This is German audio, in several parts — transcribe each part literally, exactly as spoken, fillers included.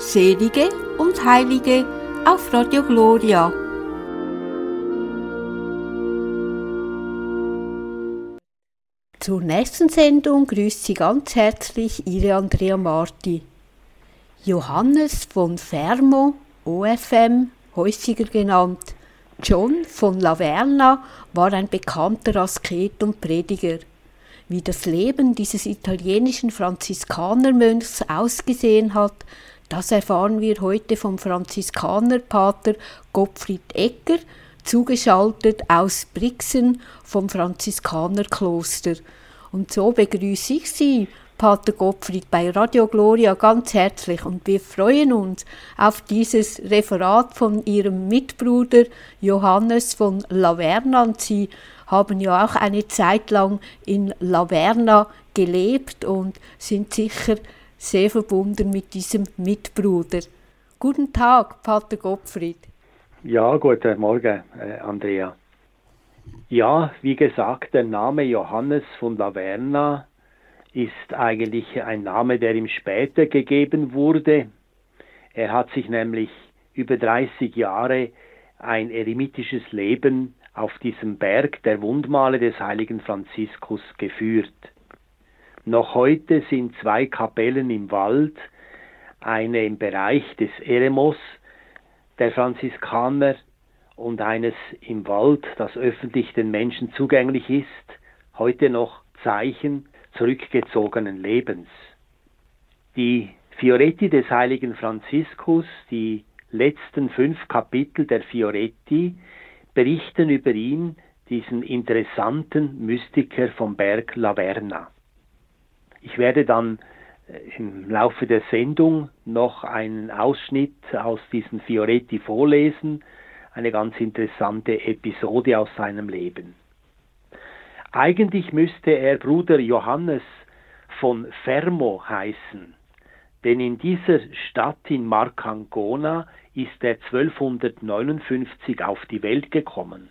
Selige und Heilige auf Radio Gloria. Zur nächsten Sendung grüßt Sie ganz herzlich Ihre Andrea Marti. Johannes von Fermo, O F M, häufiger genannt John von Laverna, war ein bekannter Asket und Prediger. Wie das Leben dieses italienischen Franziskanermönchs ausgesehen hat, das erfahren wir heute vom Franziskanerpater Gottfried Egger, zugeschaltet aus Brixen vom Franziskanerkloster. Und so begrüße ich Sie, Pater Gottfried, bei Radio Gloria ganz herzlich, und wir freuen uns auf dieses Referat von Ihrem Mitbruder Johannes von Laverna. Und Sie haben ja auch eine Zeit lang in Laverna gelebt und sind sicher sehr verbunden mit diesem Mitbruder. Guten Tag, Pater Gottfried. Ja, guten Morgen, äh, Andrea. Ja, wie gesagt, der Name Johannes von Laverna ist eigentlich ein Name, der ihm später gegeben wurde. Er hat sich nämlich über dreißig Jahre ein eremitisches Leben auf diesem Berg der Wundmale des heiligen Franziskus geführt. Noch heute sind zwei Kapellen im Wald, eine im Bereich des Eremos der Franziskaner und eines im Wald, das öffentlich den Menschen zugänglich ist, heute noch Zeichen zurückgezogenen Lebens. Die Fioretti des heiligen Franziskus, die letzten fünf Kapitel der Fioretti, berichten über ihn, diesen interessanten Mystiker vom Berg Laverna. Ich werde dann im Laufe der Sendung noch einen Ausschnitt aus diesen Fioretti vorlesen, eine ganz interessante Episode aus seinem Leben. Eigentlich müsste er Bruder Johannes von Fermo heißen, denn in dieser Stadt in Marcangona ist er zwölfhundertneunundfünfzig auf die Welt gekommen.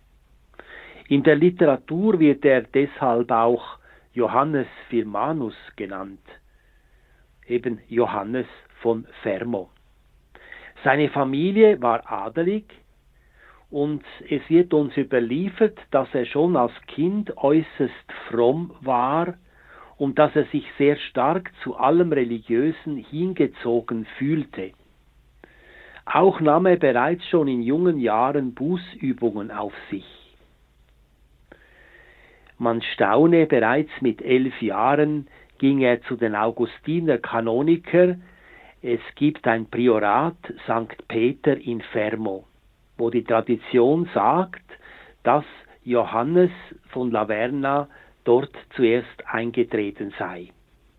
In der Literatur wird er deshalb auch Johannes Firmanus genannt, eben Johannes von Fermo. Seine Familie war adelig und es wird uns überliefert, dass er schon als Kind äußerst fromm war und dass er sich sehr stark zu allem Religiösen hingezogen fühlte. Auch nahm er bereits schon in jungen Jahren Bußübungen auf sich. Man staune, bereits mit elf Jahren ging er zu den Augustiner Kanoniker. Es gibt ein Priorat Sankt Peter in Fermo, wo die Tradition sagt, dass Johannes von Laverna dort zuerst eingetreten sei.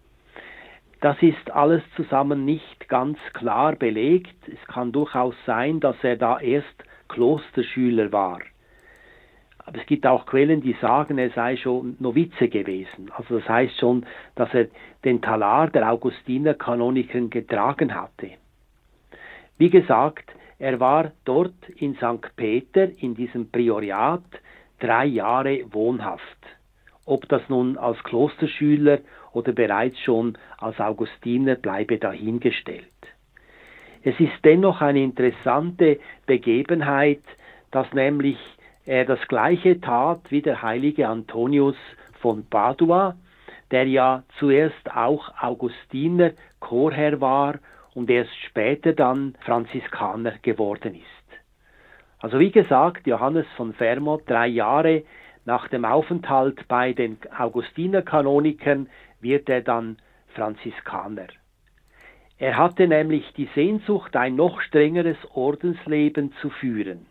Das ist alles zusammen nicht ganz klar belegt. Es kann durchaus sein, dass er da erst Klosterschüler war. Aber es gibt auch Quellen, die sagen, er sei schon Novize gewesen. Also das heißt schon, dass er den Talar der Augustiner Kanoniker getragen hatte. Wie gesagt, er war dort in Sankt Peter, in diesem Prioriat, drei Jahre wohnhaft. Ob das nun als Klosterschüler oder bereits schon als Augustiner, bleibe dahingestellt. Es ist dennoch eine interessante Begebenheit, dass nämlich er das Gleiche tat wie der heilige Antonius von Padua, der ja zuerst auch Augustiner Chorherr war und erst später dann Franziskaner geworden ist. Also wie gesagt, Johannes von Fermo, drei Jahre nach dem Aufenthalt bei den Augustinerkanonikern, wird er dann Franziskaner. Er hatte nämlich die Sehnsucht, ein noch strengeres Ordensleben zu führen.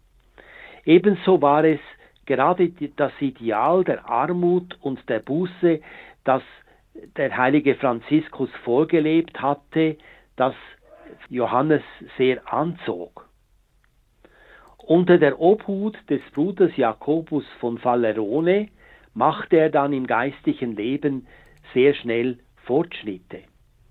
Ebenso war es gerade das Ideal der Armut und der Buße, das der heilige Franziskus vorgelebt hatte, das Johannes sehr anzog. Unter der Obhut des Bruders Jakobus von Fallerone machte er dann im geistlichen Leben sehr schnell Fortschritte.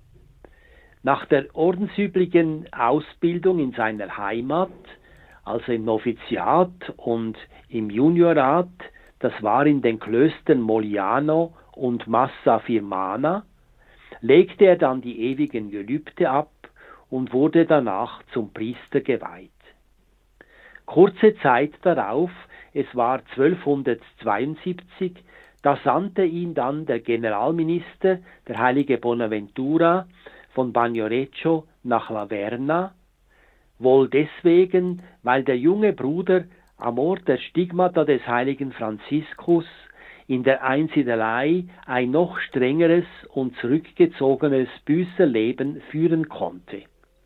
Nach der ordensüblichen Ausbildung in seiner Heimat, also im Noviziat und im Juniorat, das war in den Klöstern Moliano und Massa Firmana, legte er dann die ewigen Gelübde ab und wurde danach zum Priester geweiht. Kurze Zeit darauf, es war zwölfhundertzweiundsiebzig, da sandte ihn dann der Generalminister, der heilige Bonaventura von Bagnoregio, nach Laverna, wohl deswegen, weil der junge Bruder am Ort der Stigmata des heiligen Franziskus in der Einsiedelei ein noch strengeres und zurückgezogenes Büßerleben führen konnte.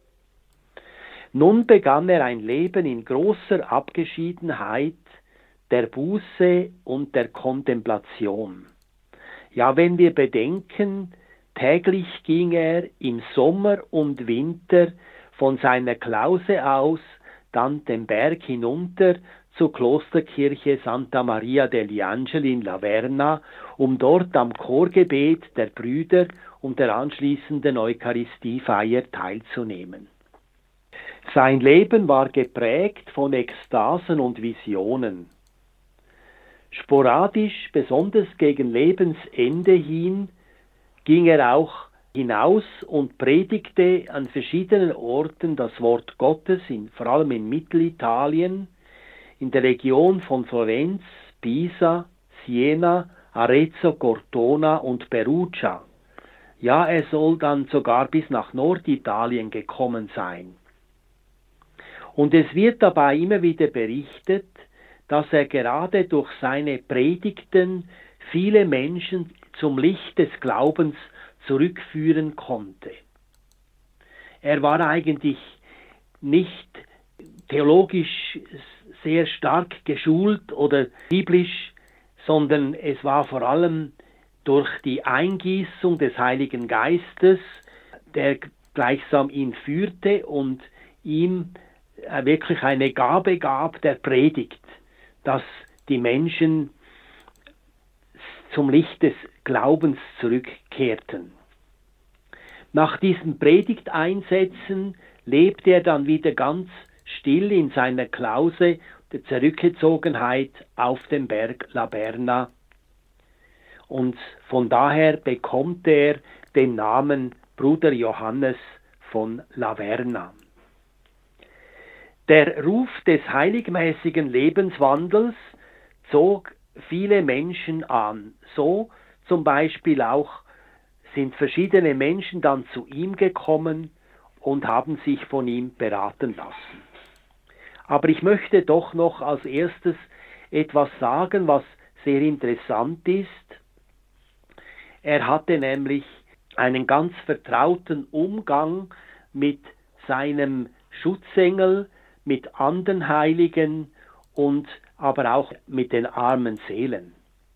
Nun begann er ein Leben in großer Abgeschiedenheit, der Buße und der Kontemplation. Ja, wenn wir bedenken, täglich ging er im Sommer und Winter von seiner Klause aus dann den Berg hinunter zur Klosterkirche Santa Maria degli Angeli in Laverna, um dort am Chorgebet der Brüder und der anschließenden Eucharistiefeier teilzunehmen. Sein Leben war geprägt von Ekstasen und Visionen. Sporadisch, besonders gegen Lebensende hin, ging er auch hinaus und predigte an verschiedenen Orten das Wort Gottes, in, vor allem in Mittelitalien, in der Region von Florenz, Pisa, Siena, Arezzo, Cortona und Perugia. Ja, er soll dann sogar bis nach Norditalien gekommen sein. Und es wird dabei immer wieder berichtet, dass er gerade durch seine Predigten viele Menschen zum Licht des Glaubens zurückführen konnte. Er war eigentlich nicht theologisch sehr stark geschult oder biblisch, sondern es war vor allem durch die Eingießung des Heiligen Geistes, der gleichsam ihn führte und ihm wirklich eine Gabe gab der Predigt, dass die Menschen zum Licht des Glaubens zurückkehrten. Nach diesen Predigteinsätzen lebte er dann wieder ganz still in seiner Klause der Zurückgezogenheit auf dem Berg Laverna. Und von daher bekommt er den Namen Bruder Johannes von Laverna. Der Ruf des heiligmäßigen Lebenswandels zog viele Menschen an. So zum Beispiel auch sind verschiedene Menschen dann zu ihm gekommen und haben sich von ihm beraten lassen. Aber ich möchte doch noch als erstes etwas sagen, was sehr interessant ist. Er hatte nämlich einen ganz vertrauten Umgang mit seinem Schutzengel, mit anderen Heiligen und aber auch mit den armen Seelen.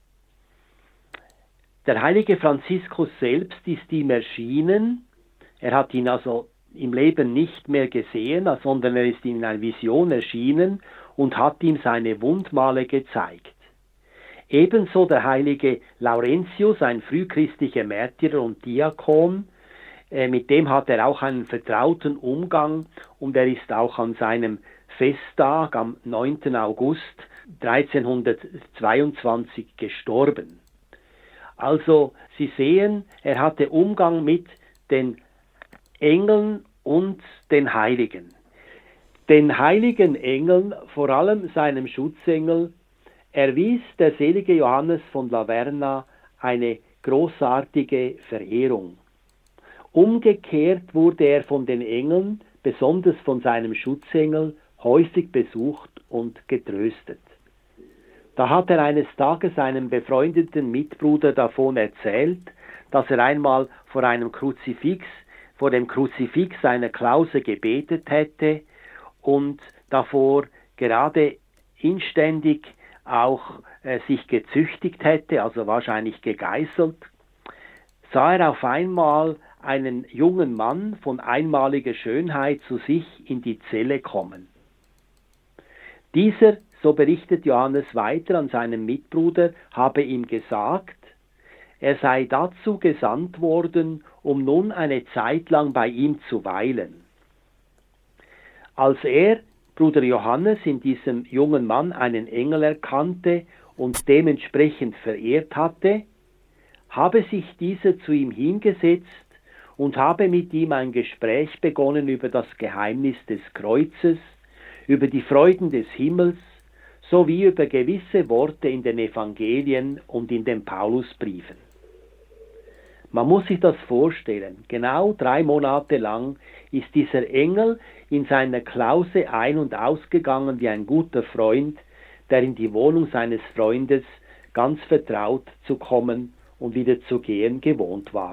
Der heilige Franziskus selbst ist ihm erschienen. Er hat ihn also im Leben nicht mehr gesehen, sondern er ist ihm in einer Vision erschienen und hat ihm seine Wundmale gezeigt. Ebenso der heilige Laurentius, ein frühchristlicher Märtyrer und Diakon, äh, mit dem hat er auch einen vertrauten Umgang und er ist auch an seinem Festtag am neunten August dreizehnhundertzweiundzwanzig gestorben. Also Sie sehen, er hatte Umgang mit den Engeln und den Heiligen. Den heiligen Engeln, vor allem seinem Schutzengel, erwies der selige Johannes von Laverna eine großartige Verehrung. Umgekehrt wurde er von den Engeln, besonders von seinem Schutzengel, häufig besucht und getröstet. Da hat er eines Tages einem befreundeten Mitbruder davon erzählt, dass er einmal vor einem Kruzifix, vor dem Kruzifix seiner Klause gebetet hätte und davor gerade inständig auch äh, sich gezüchtigt hätte, also wahrscheinlich gegeißelt, sah er auf einmal einen jungen Mann von einmaliger Schönheit zu sich in die Zelle kommen. Dieser, so berichtet Johannes weiter an seinen Mitbruder, habe ihm gesagt, er sei dazu gesandt worden, um nun eine Zeit lang bei ihm zu weilen. Als er, Bruder Johannes, in diesem jungen Mann einen Engel erkannte und dementsprechend verehrt hatte, habe sich dieser zu ihm hingesetzt und habe mit ihm ein Gespräch begonnen über das Geheimnis des Kreuzes, über die Freuden des Himmels, sowie über gewisse Worte in den Evangelien und in den Paulusbriefen. Man muss sich das vorstellen, genau drei Monate lang ist dieser Engel in seiner Klause ein- und ausgegangen wie ein guter Freund, der in die Wohnung seines Freundes ganz vertraut zu kommen und wieder zu gehen gewohnt war.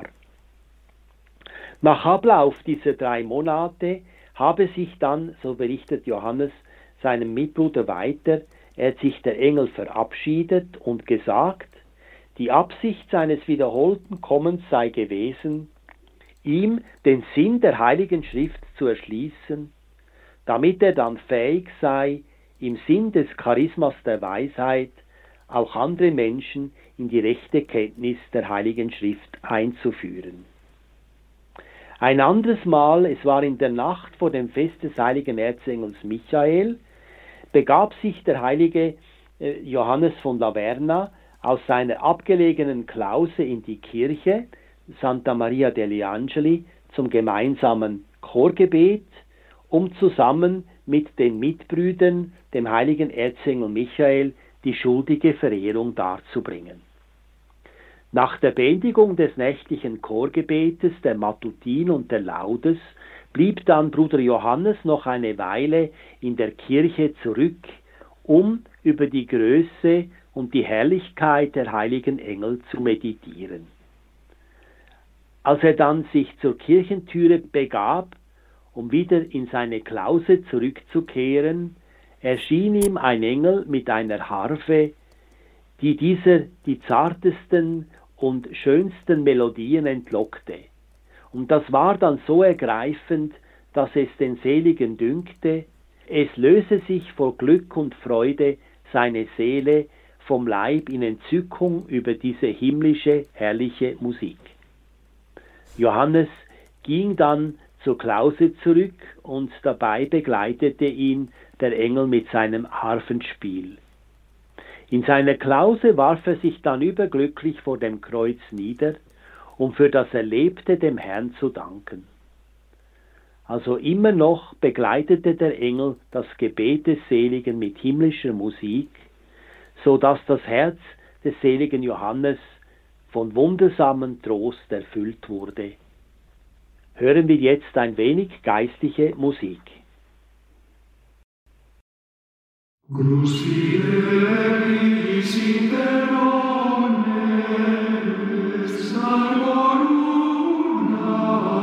Nach Ablauf dieser drei Monate habe sich dann, so berichtet Johannes seinem Mitbruder weiter, er hat sich der Engel verabschiedet und gesagt, die Absicht seines wiederholten Kommens sei gewesen, ihm den Sinn der Heiligen Schrift zu erschließen, damit er dann fähig sei, im Sinn des Charismas der Weisheit auch andere Menschen in die rechte Kenntnis der Heiligen Schrift einzuführen. Ein anderes Mal, es war in der Nacht vor dem Fest des heiligen Erzengels Michael, begab sich der heilige Johannes von Laverna aus seiner abgelegenen Klause in die Kirche Santa Maria degli Angeli zum gemeinsamen Chorgebet, um zusammen mit den Mitbrüdern, dem heiligen Erzengel Michael, die schuldige Verehrung darzubringen. Nach der Beendigung des nächtlichen Chorgebetes, der Matutin und der Laudes, blieb dann Bruder Johannes noch eine Weile in der Kirche zurück, um über die Größe und die Herrlichkeit der heiligen Engel zu meditieren. Als er dann sich zur Kirchentüre begab, um wieder in seine Klause zurückzukehren, erschien ihm ein Engel mit einer Harfe, die dieser die zartesten und schönsten Melodien entlockte. Und das war dann so ergreifend, dass es den Seligen dünkte, es löse sich vor Glück und Freude seine Seele vom Leib in Entzückung über diese himmlische, herrliche Musik. Johannes ging dann zur Klause zurück und dabei begleitete ihn der Engel mit seinem Harfenspiel. In seiner Klause warf er sich dann überglücklich vor dem Kreuz nieder, um für das Erlebte dem Herrn zu danken. Also immer noch begleitete der Engel das Gebet des Seligen mit himmlischer Musik, so dass das Herz des seligen Johannes von wundersamem Trost erfüllt wurde. Hören wir jetzt ein wenig geistliche Musik. Grus fidelis inter omnes, salvoruna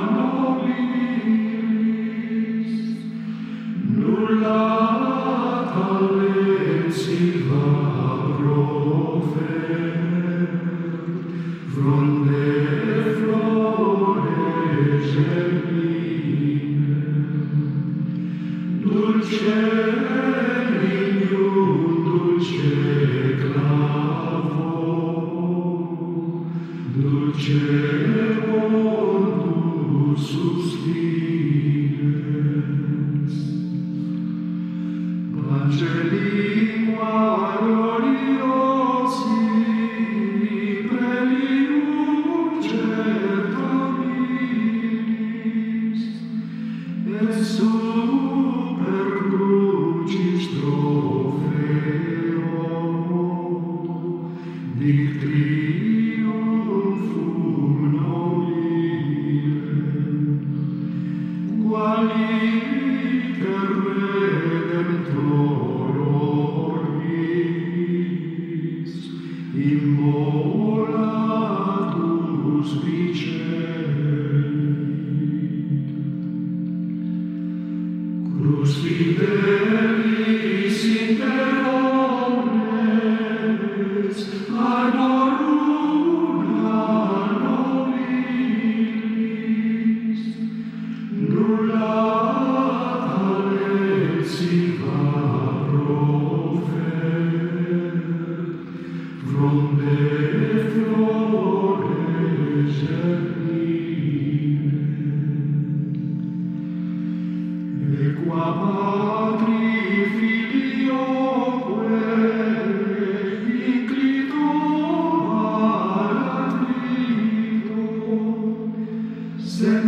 nobilis, nulla talent silva profert, fronde flores germinem, dulce dulce clavo, dulce pontus suspires, pace lingua gloriosi, prelium certaminis, et super crucis dic triumphum nobilem, qualiter redemptor orbis, immolatus vicet. Crus fidelis inter omnes, arboruna nobilis, nulla talent silva profert, fronde flores germinem. Equa Patri filioque inclito paratrito, se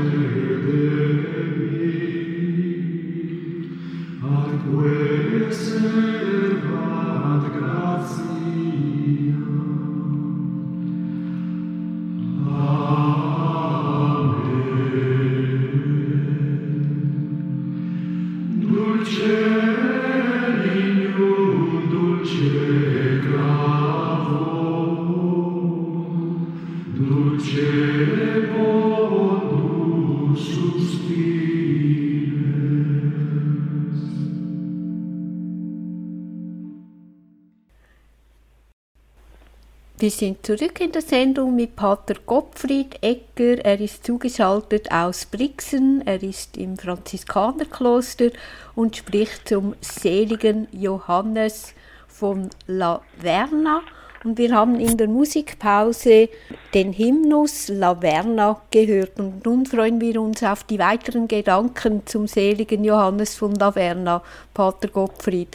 Wir sind zurück in der Sendung mit Pater Gottfried Egger. Er ist zugeschaltet aus Brixen. Er ist im Franziskanerkloster und spricht zum seligen Johannes von Laverna. Und wir haben in der Musikpause den Hymnus Laverna gehört. Und nun freuen wir uns auf die weiteren Gedanken zum seligen Johannes von Laverna, Pater Gottfried.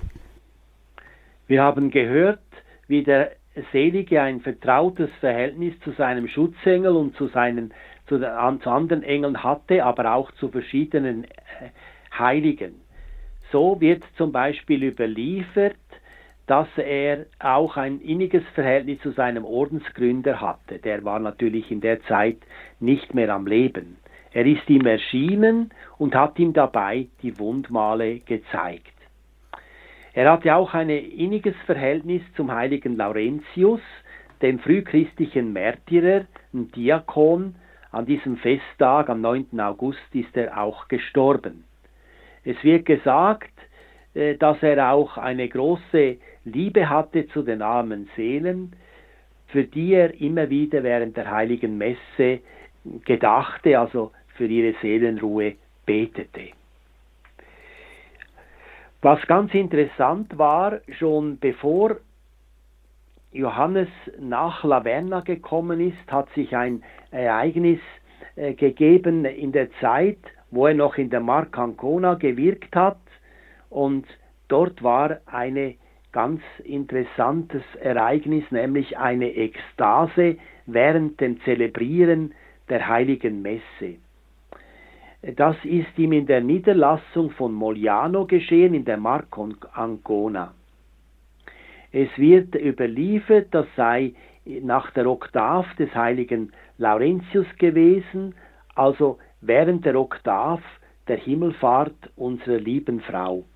Wir haben gehört, wie der Selige ein vertrautes Verhältnis zu seinem Schutzengel und zu, seinen, zu, den, zu anderen Engeln hatte, aber auch zu verschiedenen Heiligen. So wird zum Beispiel überliefert, dass er auch ein inniges Verhältnis zu seinem Ordensgründer hatte. Der war natürlich in der Zeit nicht mehr am Leben. Er ist ihm erschienen und hat ihm dabei die Wundmale gezeigt. Er hatte auch ein inniges Verhältnis zum heiligen Laurentius, dem frühchristlichen Märtyrer, ein Diakon. An diesem Festtag, am neunten August, ist er auch gestorben. Es wird gesagt, dass er auch eine große Liebe hatte zu den armen Seelen, für die er immer wieder während der heiligen Messe gedachte, also für ihre Seelenruhe betete. Was ganz interessant war, schon bevor Johannes nach Laverna gekommen ist, hat sich ein Ereignis äh, gegeben in der Zeit, wo er noch in der Mark Ancona gewirkt hat, und dort war ein ganz interessantes Ereignis, nämlich eine Ekstase während dem Zelebrieren der heiligen Messe. Das ist ihm in der Niederlassung von Mogliano geschehen, in der Mark Ancona. Es wird überliefert, das sei nach der Oktav des heiligen Laurentius gewesen, also während der Oktav der Himmelfahrt unserer lieben Frau.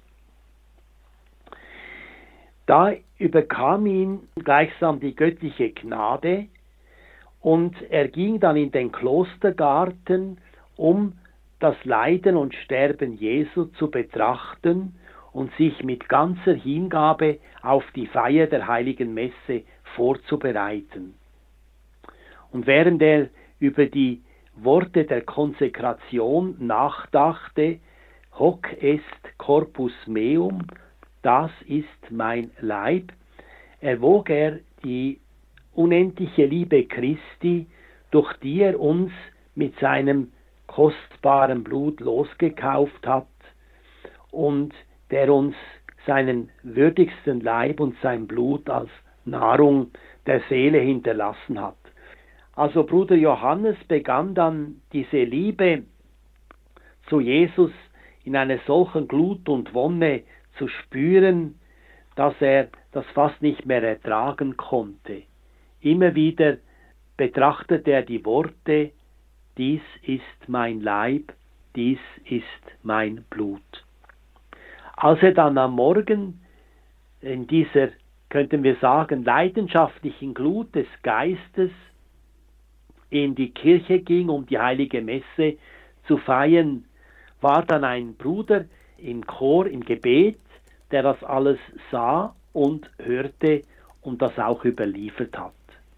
Da überkam ihn gleichsam die göttliche Gnade und er ging dann in den Klostergarten, um das Leiden und Sterben Jesu zu betrachten und sich mit ganzer Hingabe auf die Feier der heiligen Messe vorzubereiten. Und während er über die Worte der Konsekration nachdachte, hoc est corpus meum, das ist mein Leib, erwog er die unendliche Liebe Christi, durch die er uns mit seinem kostbaren Blut losgekauft hat und der uns seinen würdigsten Leib und sein Blut als Nahrung der Seele hinterlassen hat. Also Bruder Johannes begann dann diese Liebe zu Jesus in einer solchen Glut und Wonne zu spüren, dass er das fast nicht mehr ertragen konnte. Immer wieder betrachtete er die Worte: Dies ist mein Leib, dies ist mein Blut. Als er dann am Morgen in dieser, könnten wir sagen, leidenschaftlichen Glut des Geistes in die Kirche ging, um die heilige Messe zu feiern, war dann ein Bruder im Chor, im Gebet, der das alles sah und hörte und das auch überliefert hat.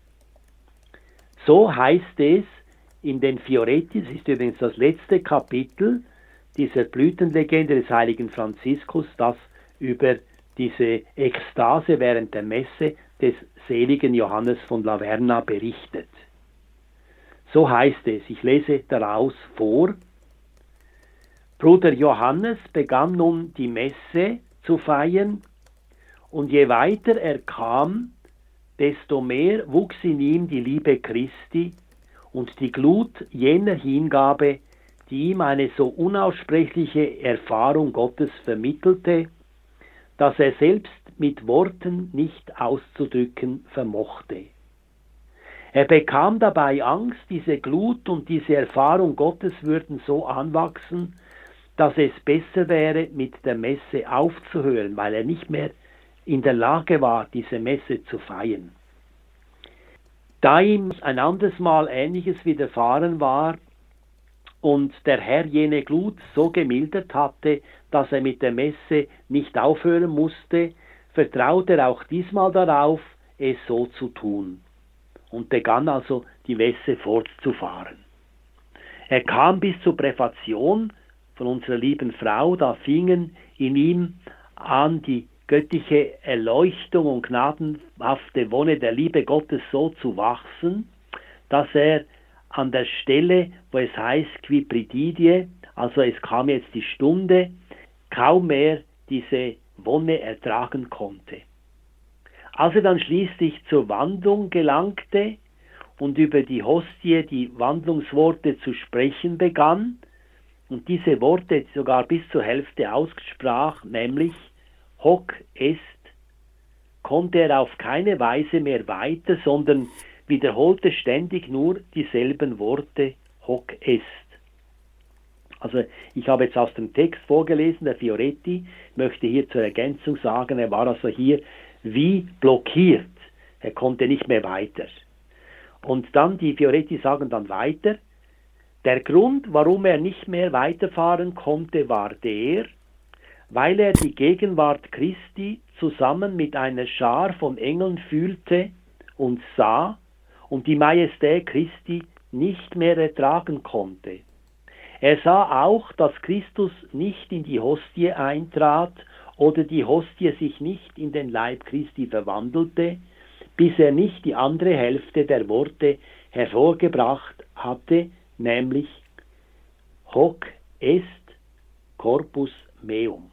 So heißt es in den Fioretti, das ist übrigens das letzte Kapitel dieser Blütenlegende des heiligen Franziskus, das über diese Ekstase während der Messe des seligen Johannes von Laverna berichtet. So heißt es, ich lese daraus vor: Bruder Johannes begann nun die Messe zu feiern, und je weiter er kam, desto mehr wuchs in ihm die Liebe Christi und die Glut jener Hingabe, die ihm eine so unaussprechliche Erfahrung Gottes vermittelte, dass er selbst mit Worten nicht auszudrücken vermochte. Er bekam dabei Angst, diese Glut und diese Erfahrung Gottes würden so anwachsen, dass es besser wäre, mit der Messe aufzuhören, weil er nicht mehr in der Lage war, diese Messe zu feiern. Da ihm ein anderes Mal Ähnliches widerfahren war und der Herr jene Glut so gemildert hatte, dass er mit der Messe nicht aufhören musste, vertraute er auch diesmal darauf, es so zu tun und begann also die Messe fortzufahren. Er kam bis zur Präfation von unserer lieben Frau, da fingen in ihm an, die göttliche Erleuchtung und gnadenhafte Wonne der Liebe Gottes so zu wachsen, dass er an der Stelle, wo es heißt Quiprididie, also es kam jetzt die Stunde, kaum mehr diese Wonne ertragen konnte. Als er dann schließlich zur Wandlung gelangte und über die Hostie die Wandlungsworte zu sprechen begann und diese Worte sogar bis zur Hälfte aussprach, nämlich Hoc est, konnte er auf keine Weise mehr weiter, sondern wiederholte ständig nur dieselben Worte Hoc est. Also ich habe jetzt aus dem Text vorgelesen, der Fioretti möchte hier zur Ergänzung sagen, er war also hier wie blockiert, er konnte nicht mehr weiter. Und dann, die Fioretti sagen dann weiter, der Grund, warum er nicht mehr weiterfahren konnte, war der, weil er die Gegenwart Christi zusammen mit einer Schar von Engeln fühlte und sah und die Majestät Christi nicht mehr ertragen konnte. Er sah auch, dass Christus nicht in die Hostie eintrat oder die Hostie sich nicht in den Leib Christi verwandelte, bis er nicht die andere Hälfte der Worte hervorgebracht hatte, nämlich Hoc est corpus meum.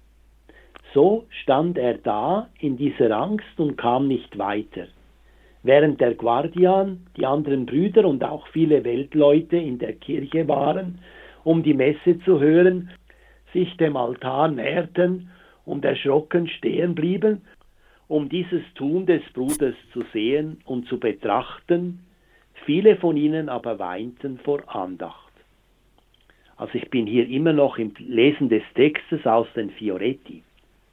So stand er da in dieser Angst und kam nicht weiter. Während der Guardian, die anderen Brüder und auch viele Weltleute in der Kirche waren, um die Messe zu hören, sich dem Altar näherten und erschrocken stehen blieben, um dieses Tun des Bruders zu sehen und zu betrachten, viele von ihnen aber weinten vor Andacht. Also ich bin hier immer noch im Lesen des Textes aus den Fioretti.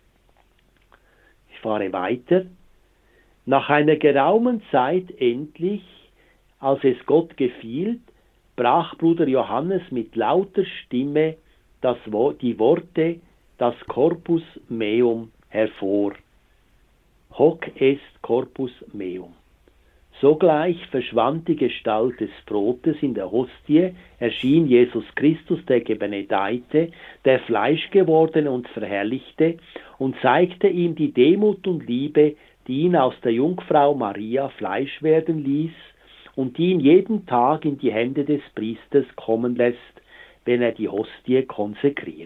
Ich fahre weiter. Nach einer geraumen Zeit endlich, als es Gott gefiel, brach Bruder Johannes mit lauter Stimme das, die Worte, das Corpus meum hervor. Hoc est corpus meum. Sogleich verschwand die Gestalt des Brotes in der Hostie, erschien Jesus Christus, der Gebenedeite, der Fleischgewordene und Verherrlichte, und zeigte ihm die Demut und Liebe, die ihn aus der Jungfrau Maria Fleisch werden ließ und die ihn jeden Tag in die Hände des Priesters kommen lässt, wenn er die Hostie konsekriert.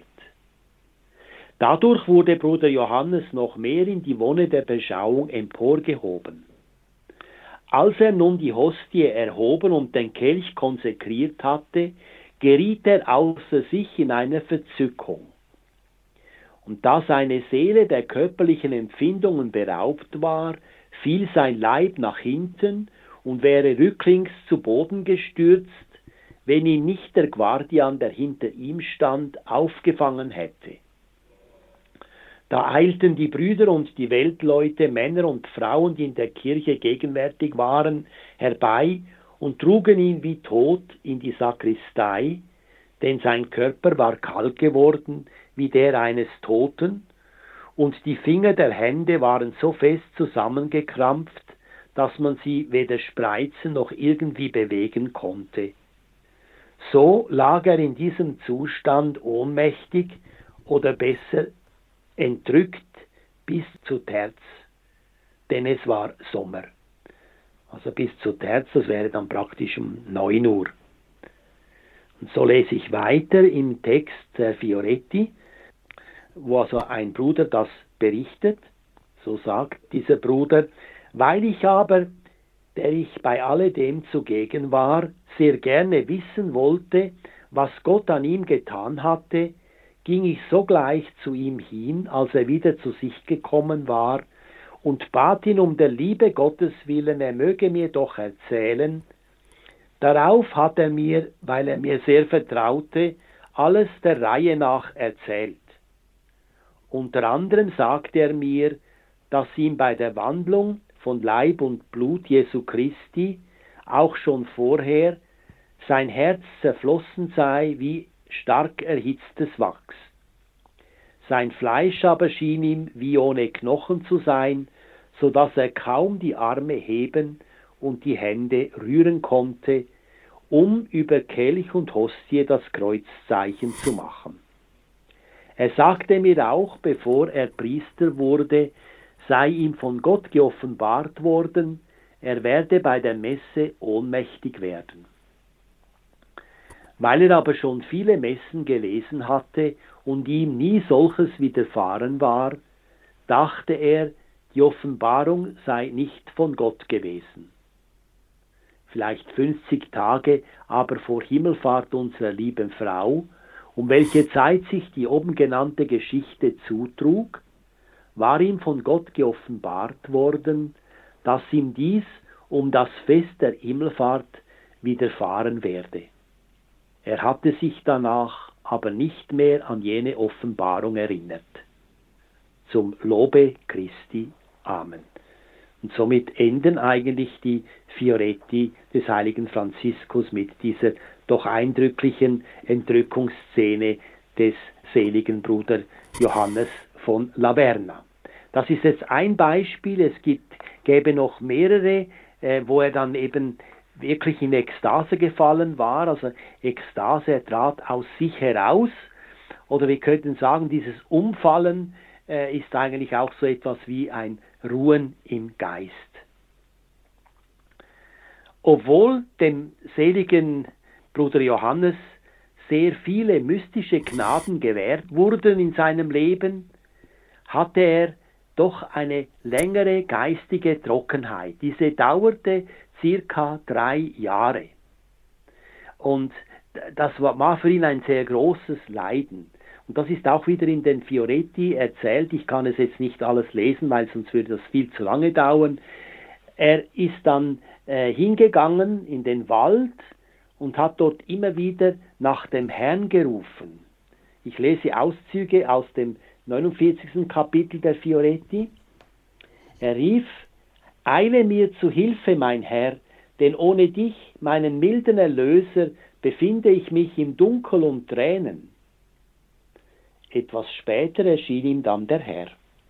Dadurch wurde Bruder Johannes noch mehr in die Wonne der Beschauung emporgehoben. Als er nun die Hostie erhoben und den Kelch konsekriert hatte, geriet er außer sich in eine Verzückung. Und da seine Seele der körperlichen Empfindungen beraubt war, fiel sein Leib nach hinten und wäre rücklings zu Boden gestürzt, wenn ihn nicht der Guardian, der hinter ihm stand, aufgefangen hätte. Da eilten die Brüder und die Weltleute, Männer und Frauen, die in der Kirche gegenwärtig waren, herbei und trugen ihn wie tot in die Sakristei, denn sein Körper war kalt geworden wie der eines Toten, und die Finger der Hände waren so fest zusammengekrampft, dass man sie weder spreizen noch irgendwie bewegen konnte. So lag er in diesem Zustand ohnmächtig oder besser entrückt bis zu Terz, denn es war Sommer. Also bis zu Terz, das wäre dann praktisch um neun Uhr. Und so lese ich weiter im Text der Fioretti, wo also ein Bruder das berichtet. So sagt dieser Bruder: Weil ich aber, der ich bei alledem zugegen war, sehr gerne wissen wollte, was Gott an ihm getan hatte, ging ich sogleich zu ihm hin, als er wieder zu sich gekommen war, und bat ihn um der Liebe Gottes willen, er möge mir doch erzählen. Darauf hat er mir, weil er mir sehr vertraute, alles der Reihe nach erzählt. Unter anderem sagte er mir, dass ihm bei der Wandlung von Leib und Blut Jesu Christi auch schon vorher sein Herz zerflossen sei wie stark erhitztes Wachs. Sein Fleisch aber schien ihm wie ohne Knochen zu sein, so dass er kaum die Arme heben und die Hände rühren konnte, um über Kelch und Hostie das Kreuzzeichen zu machen. Er sagte mir auch, bevor er Priester wurde, sei ihm von Gott geoffenbart worden, er werde bei der Messe ohnmächtig werden. Weil er aber schon viele Messen gelesen hatte und ihm nie solches widerfahren war, dachte er, die Offenbarung sei nicht von Gott gewesen. Vielleicht fünfzig Tage aber vor Himmelfahrt unserer lieben Frau, um welche Zeit sich die oben genannte Geschichte zutrug, war ihm von Gott geoffenbart worden, dass ihm dies um das Fest der Himmelfahrt widerfahren werde. Er hatte sich danach aber nicht mehr an jene Offenbarung erinnert. Zum Lobe Christi. Amen. Und somit enden eigentlich die Fioretti des heiligen Franziskus mit dieser doch eindrücklichen Entrückungsszene des seligen Bruder Johannes von Laverna. Das ist jetzt ein Beispiel, es gibt, gäbe noch mehrere, äh, wo er dann eben wirklich in Ekstase gefallen war, also Ekstase, er trat aus sich heraus, oder wir könnten sagen, dieses Umfallen äh, ist eigentlich auch so etwas wie ein Ruhen im Geist. Obwohl dem seligen Bruder Johannes sehr viele mystische Gnaden gewährt wurden in seinem Leben, hatte er doch eine längere geistige Trockenheit. Diese dauerte circa drei Jahre. Und das war für ihn ein sehr großes Leiden. Und das ist auch wieder in den Fioretti erzählt. Ich kann es jetzt nicht alles lesen, weil sonst würde das viel zu lange dauern. Er ist dann äh, hingegangen in den Wald und hat dort immer wieder nach dem Herrn gerufen. Ich lese Auszüge aus dem neunundvierzigsten Kapitel der Fioretti. Er rief: Eile mir zu Hilfe, mein Herr, denn ohne dich, meinen milden Erlöser, befinde ich mich im Dunkel und Tränen. Etwas später erschien ihm dann der Herr.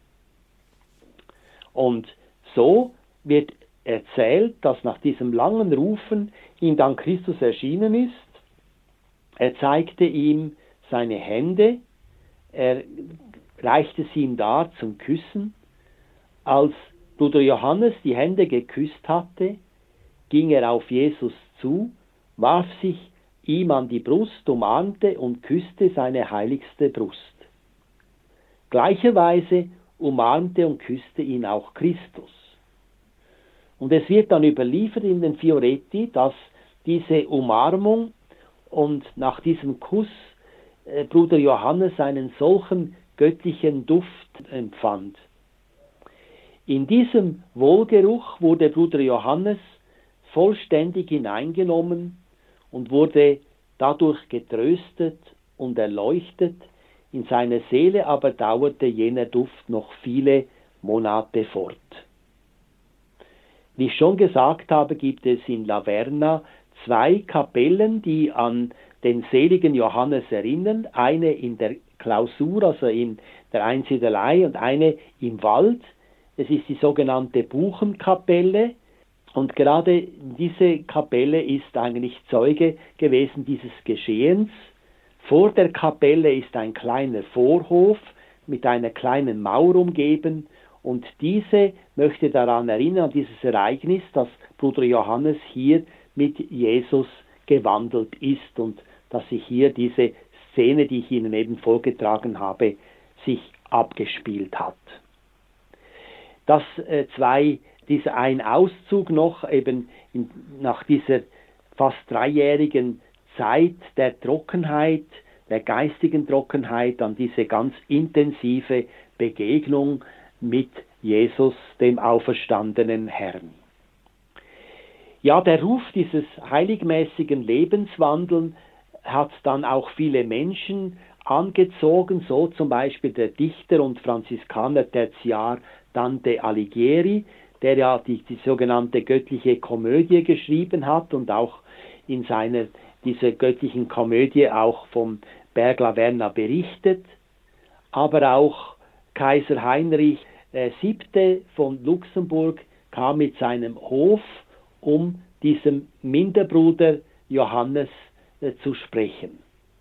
Und so wird erzählt, dass nach diesem langen Rufen ihm dann Christus erschienen ist. Er zeigte ihm seine Hände, er reichte sie ihm dar zum Küssen. Als Bruder Johannes die Hände geküsst hatte, ging er auf Jesus zu, warf sich ihm an die Brust, umarmte und küsste seine heiligste Brust. Gleicherweise umarmte und küsste ihn auch Christus. Und es wird dann überliefert in den Fioretti, dass diese Umarmung und nach diesem Kuss äh, Bruder Johannes einen solchen göttlichen Duft empfand. In diesem Wohlgeruch wurde Bruder Johannes vollständig hineingenommen und wurde dadurch getröstet und erleuchtet. In seiner Seele aber dauerte jener Duft noch viele Monate fort. Wie ich schon gesagt habe, gibt es in Laverna zwei Kapellen, die an den seligen Johannes erinnern. Eine in der Klausur, also in der Einsiedelei, und eine im Wald. Es ist die sogenannte Buchenkapelle. Und gerade diese Kapelle ist eigentlich Zeuge gewesen dieses Geschehens. Vor der Kapelle ist ein kleiner Vorhof mit einer kleinen Mauer umgeben, und diese möchte daran erinnern, an dieses Ereignis, dass Bruder Johannes hier mit Jesus gewandelt ist und dass sich hier diese Szene, die ich Ihnen eben vorgetragen habe, sich abgespielt hat. Das äh, zwei, dieser ein Auszug noch, eben in, nach dieser fast dreijährigen Zeit der Trockenheit, der geistigen Trockenheit, an diese ganz intensive Begegnung mit Jesus, dem auferstandenen Herrn. Ja, der Ruf dieses heiligmäßigen Lebenswandels hat dann auch viele Menschen angezogen, so zum Beispiel der Dichter und Franziskaner Tertiar Dante Alighieri, der ja die, die sogenannte göttliche Komödie geschrieben hat und auch in seiner, dieser göttlichen Komödie auch vom Berg Laverna berichtet, aber auch Kaiser Heinrich der Siebte von Luxemburg kam mit seinem Hof, um diesem Minderbruder Johannes äh, zu sprechen.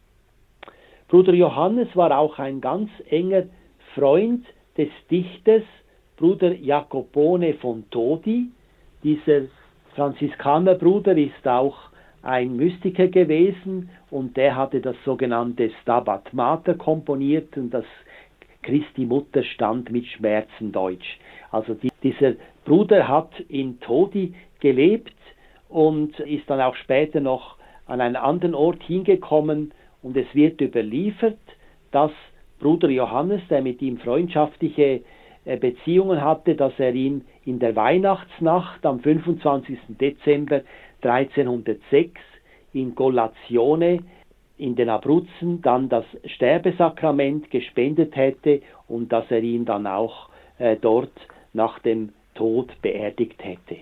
Bruder Johannes war auch ein ganz enger Freund des Dichters Bruder Jacopone von Todi. Dieser Franziskanerbruder ist auch ein Mystiker gewesen und der hatte das sogenannte Stabat Mater komponiert und das Christi Mutter stand mit Schmerzen Deutsch. Also die, dieser Bruder hat in Todi gelebt und ist dann auch später noch an einen anderen Ort hingekommen und es wird überliefert, dass Bruder Johannes, der mit ihm freundschaftliche Beziehungen hatte, dass er ihm in der Weihnachtsnacht am fünfundzwanzigsten Dezember dreizehnhundertsechs in Gollazione in den Abruzzen dann das Sterbesakrament gespendet hätte und dass er ihn dann auch äh, dort nach dem Tod beerdigt hätte.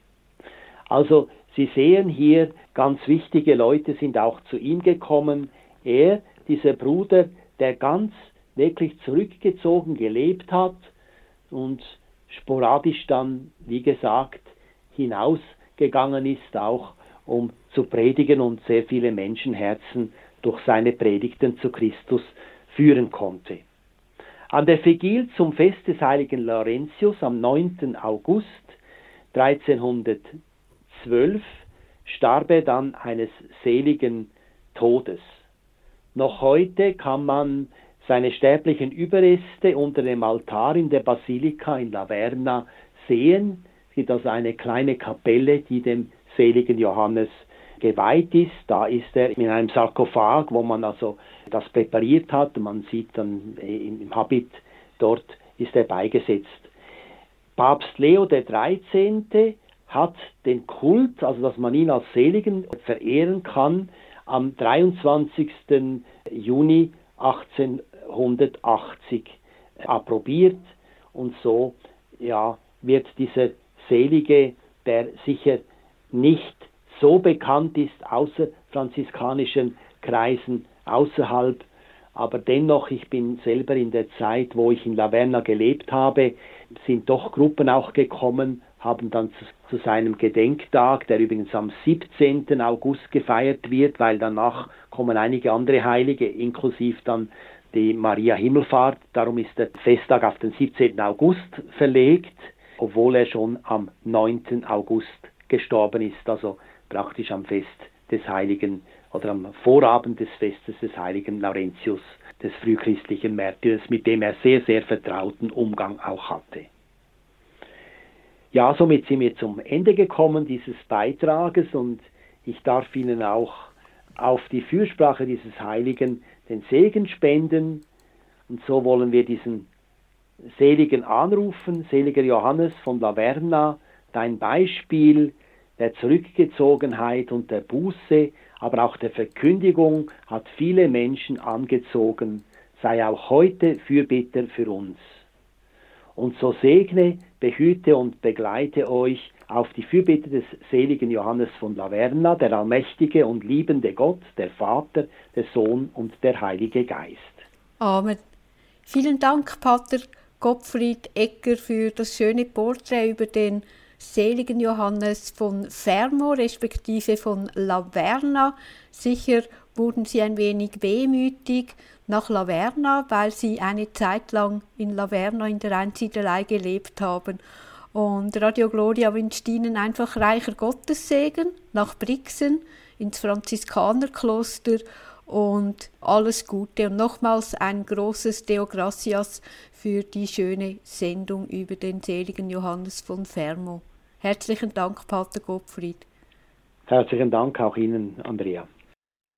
Also Sie sehen hier, ganz wichtige Leute sind auch zu ihm gekommen. Er, dieser Bruder, der ganz wirklich zurückgezogen gelebt hat und sporadisch dann, wie gesagt, hinausgegangen ist, auch um zu predigen und sehr viele Menschenherzen durch seine Predigten zu Christus führen konnte. An der Vigil zum Fest des heiligen Laurentius am neunten August dreizehnhundertzwölf starb er dann eines seligen Todes. Noch heute kann man seine sterblichen Überreste unter dem Altar in der Basilika in Laverna sehen. Es gibt also eine kleine Kapelle, die dem seligen Johannes geweiht ist. Da ist er in einem Sarkophag, wo man also das präpariert hat. Man sieht dann im Habit, dort ist er beigesetzt. Papst Leo der Dreizehnte hat den Kult, also dass man ihn als Seligen verehren kann, am dreiundzwanzigsten Juni achtzehnhundertachtzig approbiert. Und so ja, wird dieser Selige, der sicher nicht so bekannt ist, außer franziskanischen Kreisen außerhalb, aber dennoch, ich bin selber in der Zeit, wo ich in Laverna gelebt habe, sind doch Gruppen auch gekommen, haben dann zu, zu seinem Gedenktag, der übrigens am siebzehnten August gefeiert wird, weil danach kommen einige andere Heilige, inklusive dann die Maria Himmelfahrt, darum ist der Festtag auf den siebzehnten August verlegt, obwohl er schon am neunten August gestorben ist, also praktisch am Fest des Heiligen oder am Vorabend des Festes des Heiligen Laurentius, des frühchristlichen Märtyrers, mit dem er sehr, sehr vertrauten Umgang auch hatte. Ja, somit sind wir zum Ende gekommen dieses Beitrages und ich darf Ihnen auch auf die Fürsprache dieses Heiligen den Segen spenden und so wollen wir diesen Seligen anrufen, seliger Johannes von Laverna, dein Beispiel der Zurückgezogenheit und der Buße, aber auch der Verkündigung hat viele Menschen angezogen, sei auch heute Fürbitter für uns. Und so segne, behüte und begleite euch auf die Fürbitte des seligen Johannes von Laverna, der allmächtige und liebende Gott, der Vater, der Sohn und der Heilige Geist. Amen. Vielen Dank, Pater Gottfried Egger, für das schöne Porträt über den seligen Johannes von Fermo, respektive von Laverna. Sicher wurden Sie ein wenig wehmütig nach Laverna, weil Sie eine Zeit lang in Laverna in der Einsiedelei gelebt haben. Und Radio Gloria wünscht Ihnen einfach reicher Gottessegen nach Brixen ins Franziskanerkloster und alles Gute. Und nochmals ein großes Deo Gracias für die schöne Sendung über den seligen Johannes von Fermo. Herzlichen Dank, Pater Gottfried. Herzlichen Dank auch Ihnen, Andrea.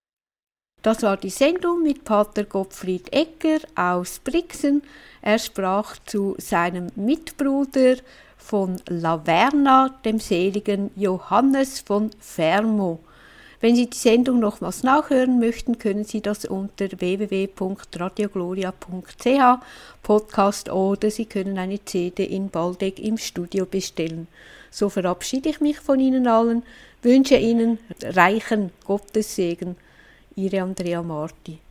Das war die Sendung mit Pater Gottfried Egger aus Brixen. Er sprach zu seinem Mitbruder von Laverna, dem seligen Johannes von Fermo. Wenn Sie die Sendung nochmals nachhören möchten, können Sie das unter w w w punkt radiogloria punkt c h Podcast oder Sie können eine C D in Baldeck im Studio bestellen. So verabschiede ich mich von Ihnen allen, wünsche Ihnen reichen Gottessegen. Ihre Andrea Marti.